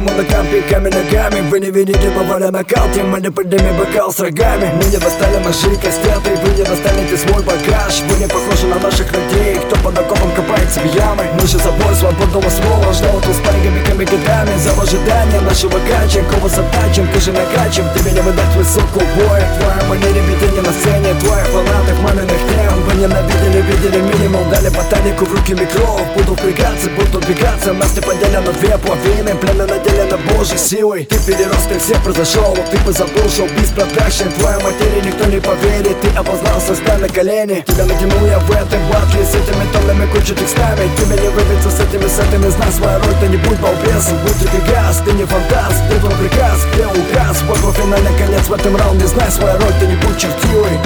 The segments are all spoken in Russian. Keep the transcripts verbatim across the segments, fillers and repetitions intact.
по ногам, пинками ногами. Вы не видите, поваля нокауте, мы не поднимем бокал с рогами. Мы не достали наши кастеты, вы не достанете свой багаж. Вы не похожи на наших людей, кто под окопом копает себе ямы. Мы же забор свободного слова, ждал тут с париками годами. За ожидание нашего гача, кого затачим, ты же накачем. Тебе не выдать высокую бой, твоя манере ведения на сцене, твои фанаты в маминых тем. Вы ненавидели, видели минимум, дали ботанику в руки микро. Буду впрягаться, буду двигаться, нас не поделят на две половины. Племя наделено Божьей силой. Ты переросток всех произошел, ты позабыл шоу-биз продакшн. Твоя материя никто не поверит, ты опознался, стань на колени. Тебя натянул я в этом батле с этими тоннами кучу текстами. Тебе не выбиться с этими сетами, знай свою роль, ты не будь балбесом. Будь рекогаз, ты не фантаст, ты твой приказ, где указ. Вот во финале конец в этом раунде, знай свою роль, ты не будь чертивой.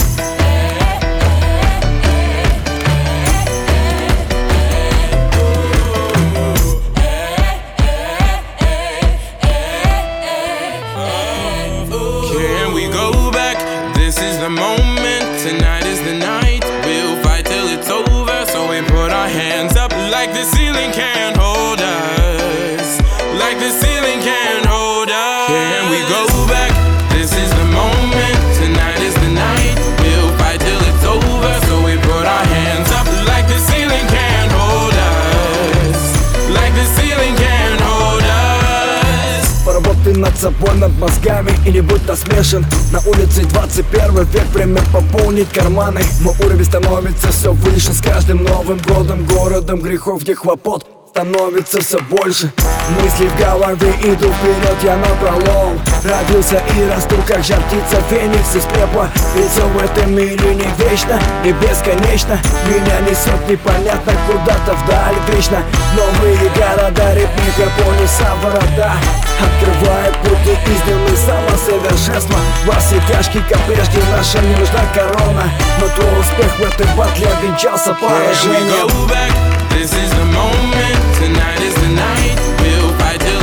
This is the moment, tonight is the night. We'll fight till it's over, so we put our hands up like the ceiling can't hold us. Like the ceiling can't hold us. Can we go back? This is the moment, tonight is the night. We'll fight till it's over, so we put our hands up like the ceiling can't hold us. Like the ceiling can't hold us. Поработай над собой, над мозгами и не будь насмешен. На улице двадцать первый век, время пополнить карманы. Мой уровень становится все выше с каждым новым годом. Городом грехов не хлопот становится все больше. Мысли в голове идут вперед, я напролом. Родился и расту, как жар птица, феникс из пепла. Ведь все в этом мире не вечно, не бесконечно. Меня несет непонятно куда-то вдаль вечно. Новые города, ритмика, понеса ворота. Открывает пути истины самосовершенства. Во все тяжкие, как прежде, наша не нужна корона. Но твой успех в этой батле обвенчался поражением. This is the moment, tonight is the night. We'll fight till